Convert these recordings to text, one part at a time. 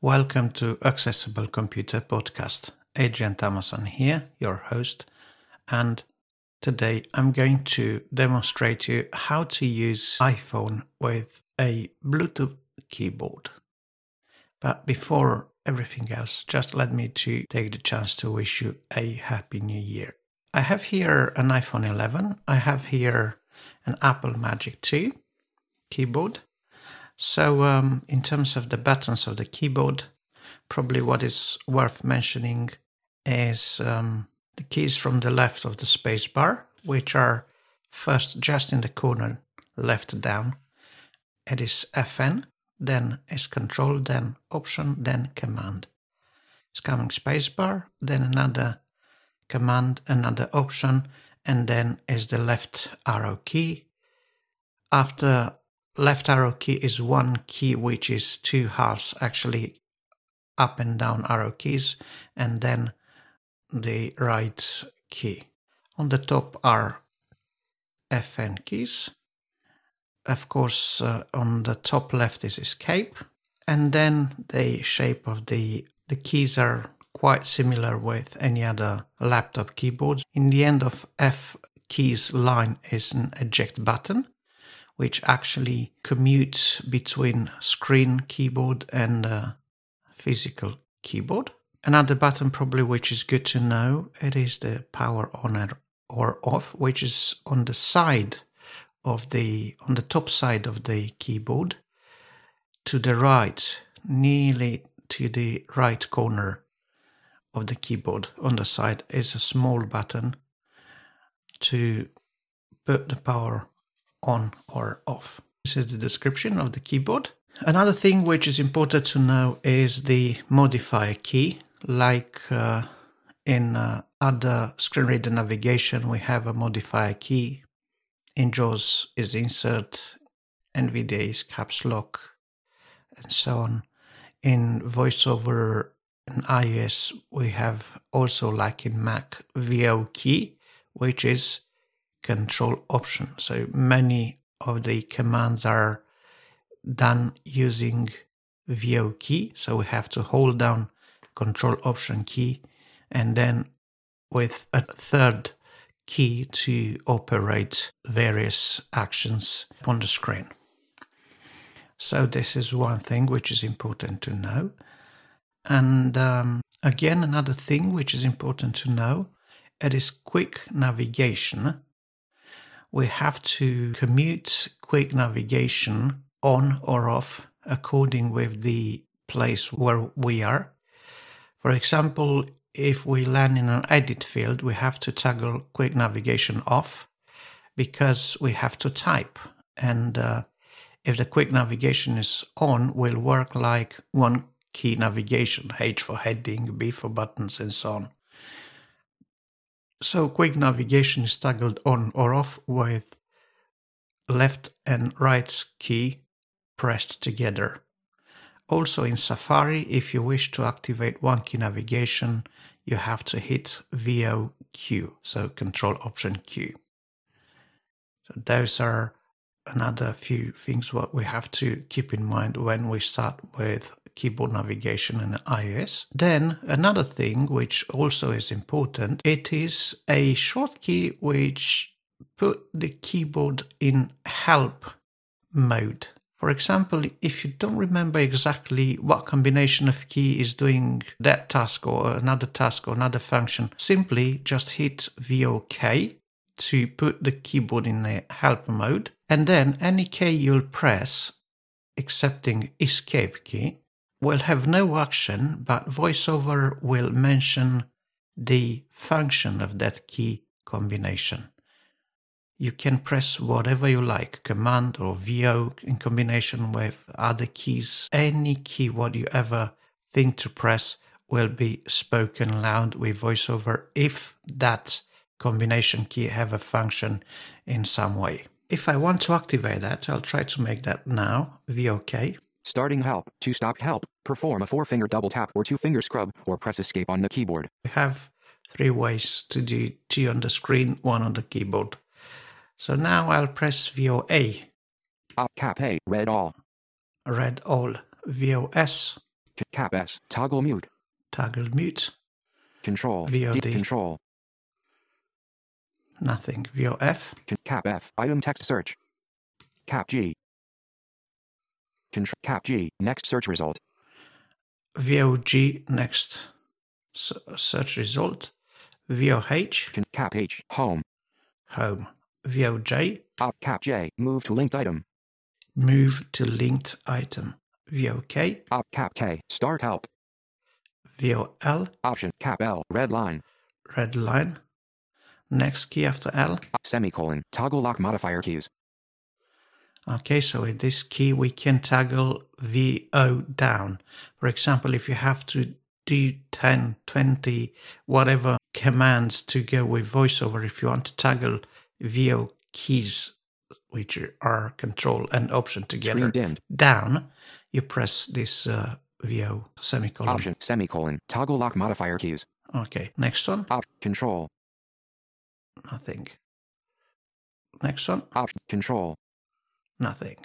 Welcome to Accessible Computer Podcast. Adrian Thomason here, your host, and today I'm going to demonstrate to you how to use iPhone with a Bluetooth keyboard. But before everything else, just let me to take the chance to wish you a happy new year. I have here an iPhone 11. I have here an Apple Magic 2 keyboard. So in terms of the buttons of the keyboard, probably what is worth mentioning is the keys from the left of the space bar, which are first just in the corner, left down. It is FN, then is Control, then Option, then Command. It's coming space bar, then another Command, another Option, and then is the left arrow key. After left arrow key is one key, which is two halves, actually up and down arrow keys, and then the right key. On the top are FN keys. Of course, on the top left is Escape, and then the shape of the keys are quite similar with any other laptop keyboards. In the end of F keys line is an eject button, which actually commutes between screen keyboard and physical keyboard. Another button probably which is good to know, it is the power on or off, which is on the side of on the top side of the keyboard, to the right, nearly to the right corner of the keyboard. On the side is a small button to put the power on or off. This is the description of the keyboard. Another thing which is important to know is the modifier key. Like in other screen reader navigation, we have a modifier key. In JAWS is insert, NVDA is caps lock, and so on. In VoiceOver and iOS, we have also, like in Mac, VO key, which is Control Option. So many of the commands are done using VO key. So we have to hold down Control Option key and then with a third key to operate various actions on the screen. So this is one thing which is important to know. And again, another thing which is important to know, it is quick navigation. We have to commute quick navigation on or off according with the place where we are. For example, if we land in an edit field, we have to toggle quick navigation off because we have to type. And if the quick navigation is on, will work like one key navigation, H for heading, B for buttons, and so on. So quick navigation is toggled on or off with left and right key pressed together. Also in Safari, if you wish to activate one key navigation, you have to hit VO Q, so Control Option Q. So those are another few things what we have to keep in mind when we start with keyboard navigation in iOS. Then another thing which also is important, it is a shortcut which put the keyboard in help mode. For example, if you don't remember exactly what combination of key is doing that task or another function, simply just hit VOK to put the keyboard in a help mode, and then any key you'll press, excepting Escape key, will have no action, but VoiceOver will mention the function of that key combination. You can press whatever you like, Command or VO in combination with other keys. Any key what you ever think to press will be spoken loud with VoiceOver if that combination key have a function in some way. If I want to activate that, I'll try to make that now, VOK. Starting help. To stop help, perform a 4-finger double tap or 2-finger scrub or press escape on the keyboard. We have 3 ways to do T on the screen, 1 on the keyboard. So now I'll press VOA. Cap A, read all. Read all. VOS. Cap S. Toggle mute. Toggle mute. Control. VOD. D. Control. Nothing. VOF. Cap F. Item text search. Cap G. Control. Cap G. Next search result. VOG. Next search result. VOH. Cap H. Home. Home. VOJ. Cap J. Move to linked item. Move to linked item. VOK. Cap K. Start help. VOL. Option. Cap L. Red line. Red line. Next key after L. Semicolon. Toggle lock modifier keys. Okay, so with this key we can toggle VO down. For example, if you have to do 10, 20, whatever commands to go with VoiceOver, if you want to toggle VO keys, which are Control and Option together, down, you press this VO semicolon. Option, semicolon, toggle lock modifier keys. Okay, next one. Control. Nothing. Next one. Option, Control. Nothing.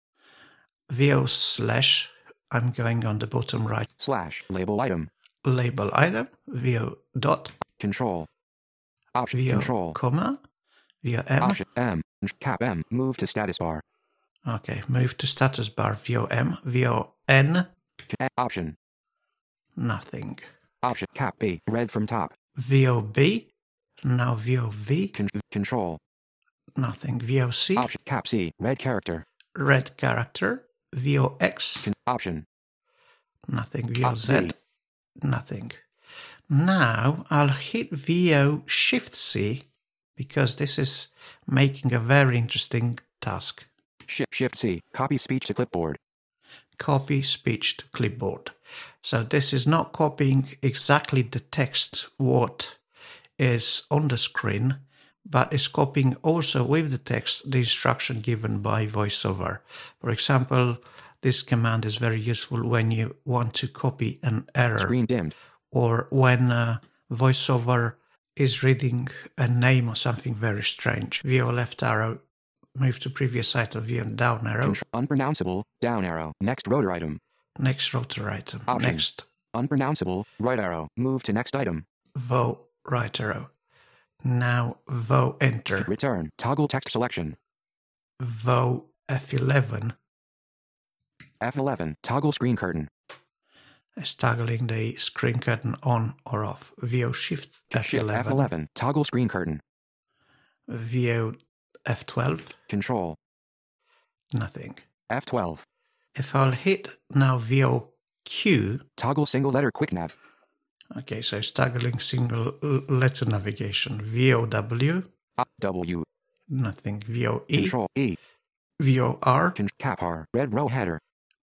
VO slash, I'm going on the bottom right. Slash, label item. Label item, VO dot. Control. Option, VO Control. comma. VO M. Option, M. Cap M. Move to status bar. Okay, move to status bar. VO M. VO N. Option. Nothing. Option, Cap B. Red from top. VO B. Now VO V. Control. Nothing. VO C. Option, Cap C. Red character. Red character. VO X. Option. Nothing. VO Z. Nothing. Now I'll hit VO Shift C because this is making a very interesting task. Shift C. Copy speech to clipboard. Copy speech to clipboard. So this is not copying exactly the text what is on the screen, but it's copying also with the text the instruction given by VoiceOver. For example, this command is very useful when you want to copy an error. Screen dimmed. Or when VoiceOver is reading a name or something very strange. VO left arrow, move to previous item, VO down arrow. Unpronounceable, down arrow, next rotor item. Next rotor item. Option. Next. Unpronounceable, right arrow, move to next item. VO right arrow. Now VO enter. Return, toggle text selection. VO F11. F11, toggle screen curtain. Is toggling the screen curtain on or off. VO Shift F11. Shift F11, toggle screen curtain. VO F12. Control. Nothing. F12. If I'll hit now VO Q. Toggle single letter quick nav. Okay, so it's toggling single letter navigation. VO W. W. Nothing. VO E. Control E. VO R. Cap R. Red row header.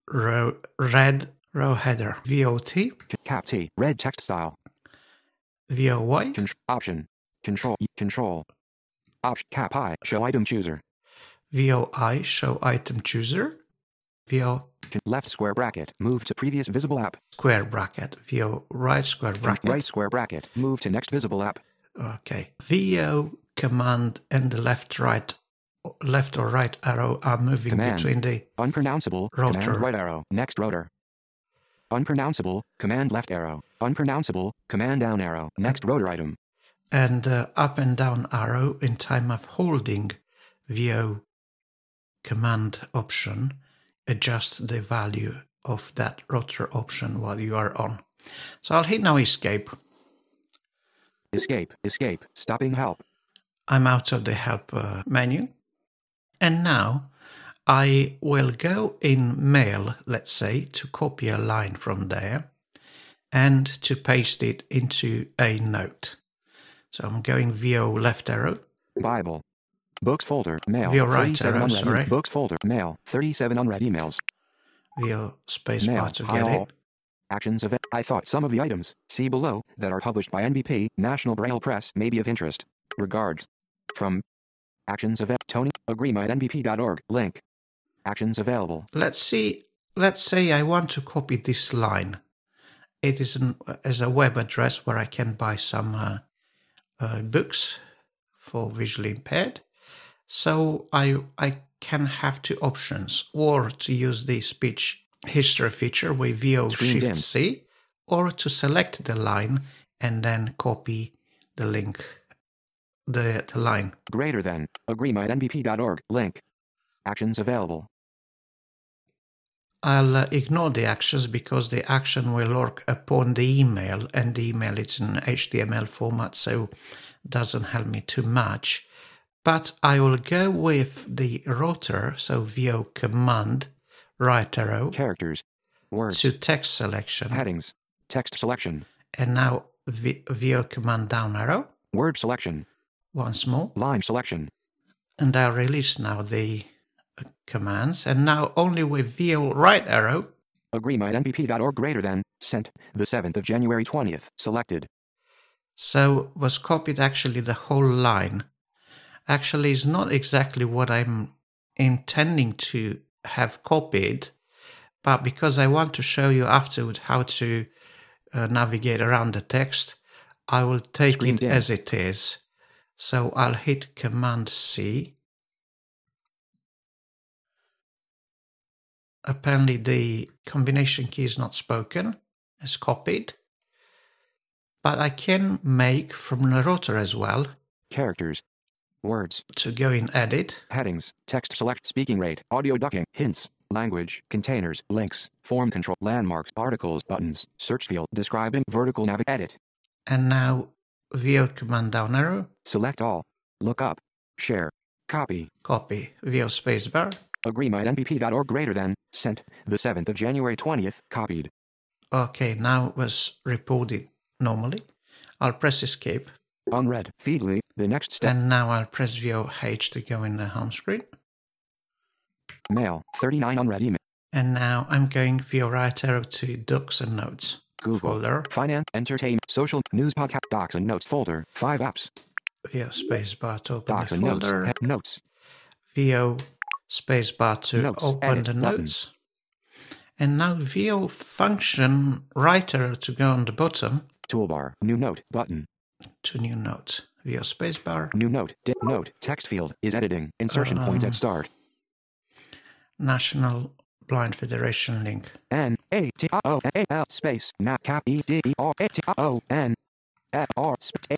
Red row header. VOT. Cap T. Red text style. VOY. Option. Control. Control. Option. Cap I. Show item chooser. VOI. Show item chooser. VO. Left square bracket. Move to previous visible app. Square bracket. VO right square bracket. Right square bracket. Move to next visible app. Okay. VO command and the left or right arrow are moving command. Between the unpronounceable rotor. Command right arrow. Next rotor. Unpronounceable command left arrow. Unpronounceable command down arrow. Next rotor item. And up and down arrow in time of holding VO command option. Adjust the value of that rotor option while you are on. So I'll hit now escape. Escape. Escape. Stopping help. I'm out of the help menu. And now I will go in Mail, let's say, to copy a line from there and to paste it into a note. So I'm going VO left arrow. Bible. Books folder. Mail. VO right 37 arrow, unread. sorry. Books folder. Mail. 37 unread emails. VO space Mail. bar to get it. Actions of it. I thought some of the items, see below, that are published by NBP, National Braille Press, may be of interest. Regards. From Actions of it. Tony. Agreema@nbp.org. Link. Actions available. Let's say I want to copy this line. It is as a web address where I can buy some books for visually impaired. So I can have two options, or to use the speech history feature with VO Screen dimmed. Shift-C, or to select the line and then copy the link, the line. Greater than. agreemynbp.org. Link. Actions available. I'll ignore the actions because the action will work upon the email, and the email is in HTML format, so doesn't help me too much. But I will go with the rotor, so VO command, right arrow, Characters. Words. to text selection, Headings. Text selection. and now VO command down arrow, Word selection. once more, Line selection. and I'll release now the commands, and now only with VO right arrow, agreemynbp.org greater than. Sent. The 7th of January 20th. Selected. so was copied actually the whole line. Actually, it's not exactly what I'm intending to have copied, but because I want to show you afterward how to navigate around the text, I will take Screen it dim. as it is. So I'll hit Command C. Apparently the combination key is not spoken, it's copied. But I can make from the rotor as well, Characters. Words. to go in Edit, Headings. Text select. Speaking rate. Audio ducking. Hints. Language. Containers. Links. Form control. Landmarks. Articles. Buttons. Search field. Describing. Vertical navigate. Edit. and now VO command down arrow, Select all. Look up. Share. Copy. copy, VO spacebar. agreemynbp.org greater than. Sent. The 7th of January 20th. Copied. Okay, now it was reported normally. I'll press Escape, Unread. Feedly. The next step. and now I'll press VOH to go in the home screen. Mail. 39 unread email. And now I'm going VO right arrow to Docs and Notes Google. folder, Finance. Entertainment. Social. News podcast. Docs and notes folder. 5 apps. VO spacebar to open Docs the and notes. folder, Notes. VO spacebar to Notes, open edit the button. notes. And now VO function right arrow to go on the bottom Toolbar. New note. Button. to new note. VO spacebar, New note. Note. Text field is editing. Insertion point at start. National Blind Federation link. NATOAL space NAP cap EDOATON FR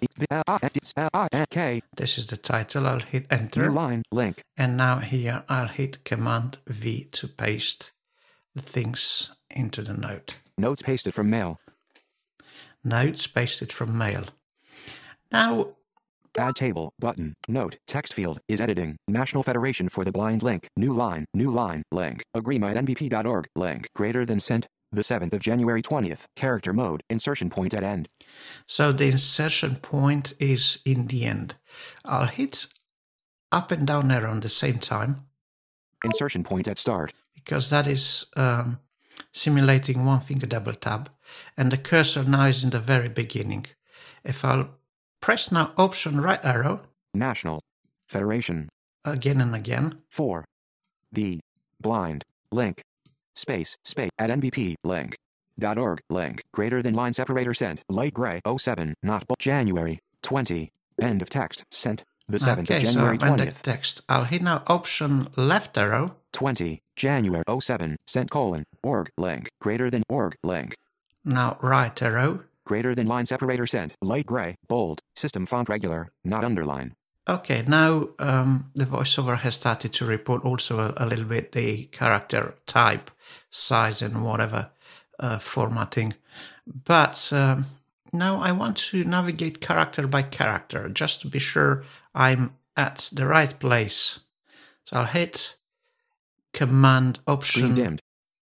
K. This is the title. I'll hit New enter. line. Link. And now here I'll hit Command V to paste the things into the note. Notes pasted from mail. Notes pasted from mail. Now, Add table. Button. Note. Text field is editing. National Federation for the Blind link. New line. New line. Link. agreemynbp.org. Link. Greater than sent. The 7th of January 20th. Character mode. Insertion point at end. so the insertion point is in the end. I'll hit up and down arrow at the same time Insertion point at start. because that is simulating one finger double tap, and the cursor now is in the very beginning. If I'll press now Option right arrow National Federation. again and again, For the blind link space at NBP link .org link greater than line separator sent light gray 07 not January 20 end of text sent the 7th okay, of January so I'm the 20th text. I'll hit now Option left arrow 20 January 07 sent org link greater than org link now right arrow. greater than line separator sent light gray bold system font regular not underline. Okay, now the voiceover has started to report also a little bit the character type, size, and whatever formatting. But now I want to navigate character by character just to be sure I'm at the right place. So I'll hit Command Screen Option dimmed.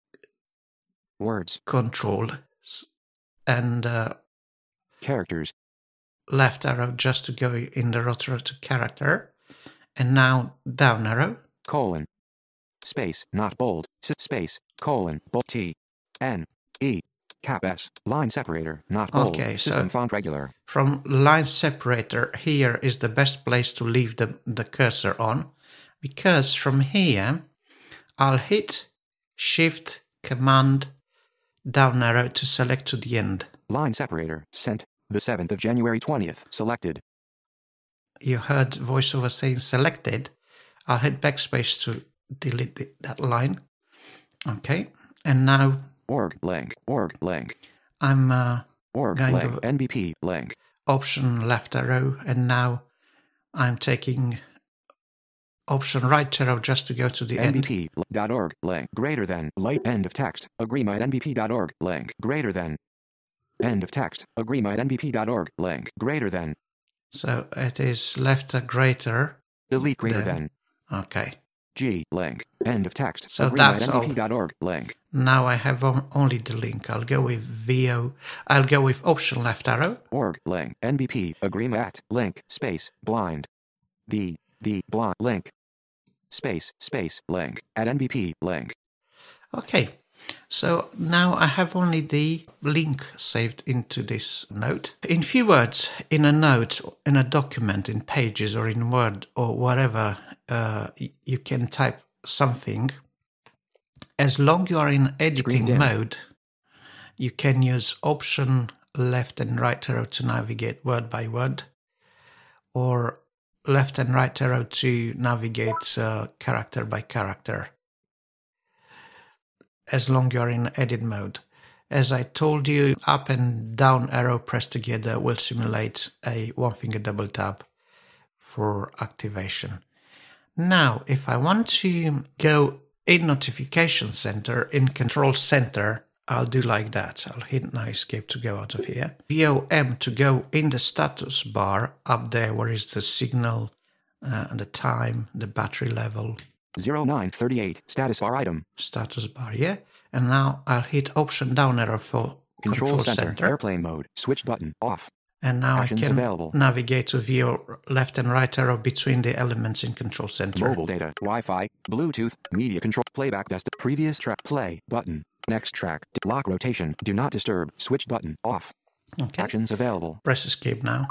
Words. Control and Characters. left arrow just to go in the rotor to character, and now down arrow. Colon. Space. Not bold. Space. Colon. Bold. T. N. E. Cap S. Line separator. Not bold. Okay, System so font regular. from line separator, here is the best place to leave the cursor on, because from here I'll hit Shift Command down arrow to select to the end. Line separator. Sent. The 7th of January 20th. Selected. You heard voiceover saying selected. I'll hit backspace to delete that line. Okay, And now org link, I'm org going link, to NBP link, Option left arrow, and now I'm taking Option right arrow just to go to the end. NBP.org link, greater than, light end of text, agree.nbp.org link, greater than, end of text, agree.nbp.org link, greater than. So it is left a greater. Delete greater than. Okay. G link, end of text, So that's all. agree.nbp.org link. Now I have only the link. I'll go with I'll go with Option left arrow. Org link, NBP, agreement, link, space, blind. The blind, link. Space, link, at NBP, link. Okay. So now I have only the link saved into this note. In few words, in a note, in a document, in Pages or in Word or whatever, you can type something. As long you are in editing mode, you can use Option left and right arrow to navigate word by word, or left and right arrow to navigate character by character, as long you are in edit mode. As I told you, up and down arrow pressed together will simulate a one-finger double tap for activation. Now, if I want to go in Notification Center, in Control Center, I'll do like that. I'll hit now Escape to go out of here. VOM to go in the status bar up there where is the signal, the time, the battery level. 0938, status bar item. Status bar, yeah. And now I'll hit Option down arrow for Control Center. Airplane mode, switch button, off. And now Actions I can available. navigate to VO left and right arrow between the elements in Control Center. Mobile data, Wi-Fi, Bluetooth, media control, playback desktop, previous track, play, button, next track, lock rotation, do not disturb, switch button, off. Okay. Actions available. Press Escape now.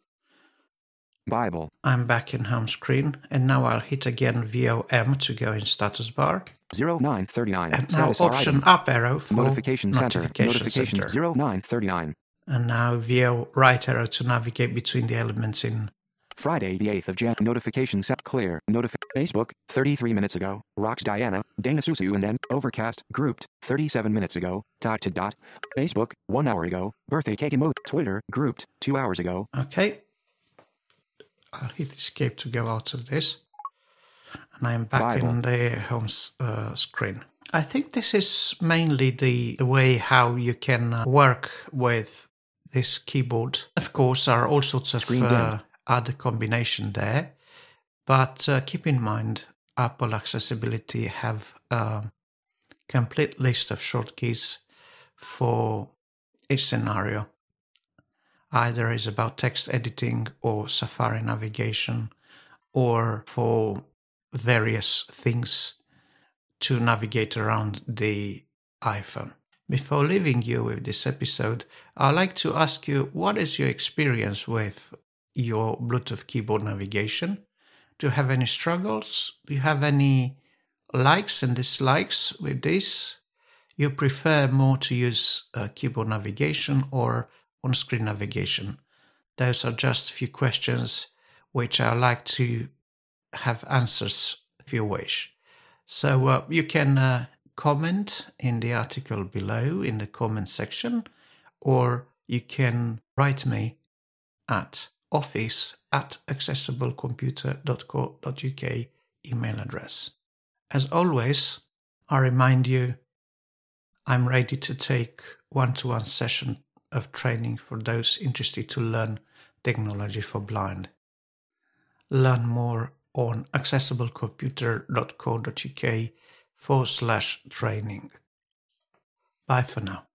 Bible. I'm back in home screen, and now I'll hit again VOM to go in status bar. 0939. And now Option up arrow for Notification Center. Notification Center. 0939. And now VO right arrow to navigate between the elements in Friday, the 8th of Jan. Notification set clear. Facebook, 33 minutes ago. Rocks Diana, Dana Susu and then Overcast, grouped, 37 minutes ago. Dot to dot. Facebook, 1 hour ago. Birthday cake emoji. Twitter, grouped, 2 hours ago. Okay. I'll hit Escape to go out of this. And I'm back in the home screen. I think this is mainly the way how you can work with this keyboard. Of course, there are all sorts of other combination there. But keep in mind, Apple Accessibility have a complete list of shortkeys for each scenario. Either is about text editing or Safari navigation, or for various things to navigate around the iPhone. Before leaving you with this episode, I'd like to ask you, what is your experience with your Bluetooth keyboard navigation? Do you have any struggles? Do you have any likes and dislikes with this? You prefer more to use keyboard navigation or on-screen navigation? Those are just a few questions which I like to have answers if you wish. So you can comment in the article below in the comment section, or you can write me at office@accessiblecomputer.co.uk email address. As always, I remind you, I'm ready to take one-to-one session of training for those interested to learn technology for blind. Learn more on accessiblecomputer.co.uk/training. Bye for now.